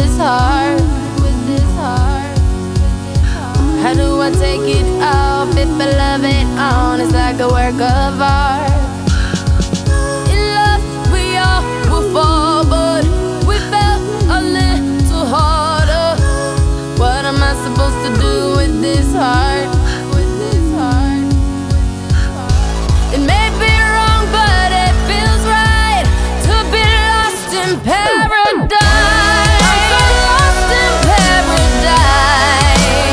this heart, with this heart. How do I take it off if I love it on? It's like a work of art. In love, we all will fall, but we felt a little harder. What am I supposed to do with this heart? With this heart? It may be wrong, but it feels right to be lost in paradise. I'm so lost in paradise.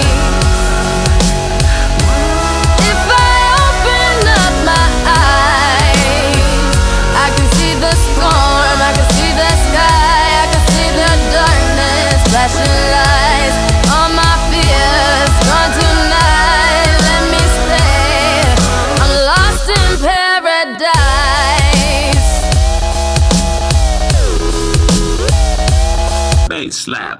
If I open up my eyes, I can see the storm, I can see the sky, I can see the darkness, flashing lights. All my fears gone tonight. Let me stay. I'm lost in paradise. Bass slap.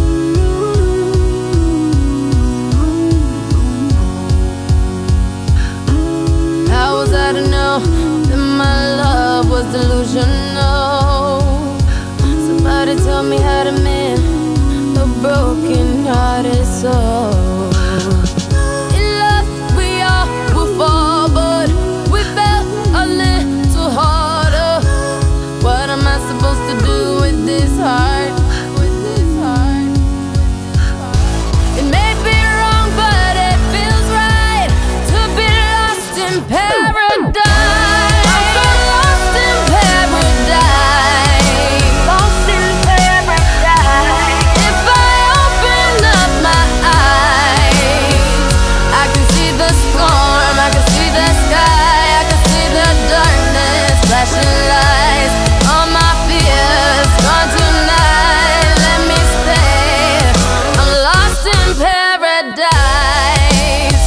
How was I to know that my love was delusional? Somebody tell me how to mend a broken-hearted soul. In love, we all will fall, but we felt a little harder. What am I supposed to do with this heart? With this heart? It may be wrong, but it feels right to be lost in paradise. I'm so lost in paradise. Lost in paradise. If I open up my eyes, I can see the storm, I can see the sky, I can see the darkness, flashing lights. All my fears gone tonight. Let me stay. I'm lost in paradise.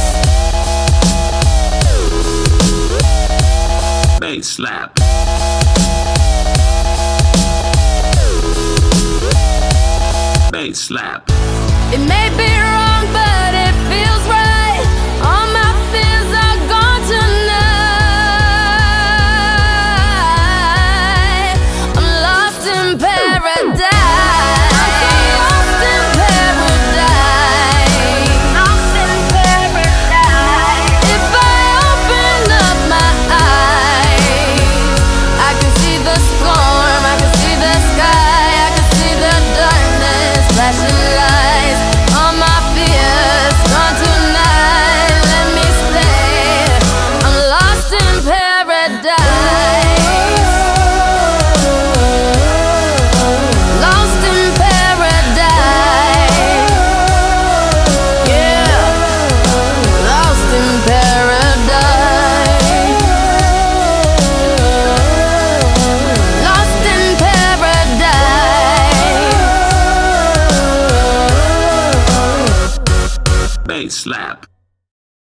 Bass slap. Bass slap. It may be wrong, but it feels right. All my fears are gone tonight. I'm lost in paradise. I'm so lost in paradise. Lost in paradise. If I open up my eyes, I can see the storm, I can see the sky, I can see the darkness, flashing lights. All my fears gone tonight. Let me stay. I'm lost in paradise. Lost in paradise. Yeah. Lost in paradise. Lost in paradise. Bass slap.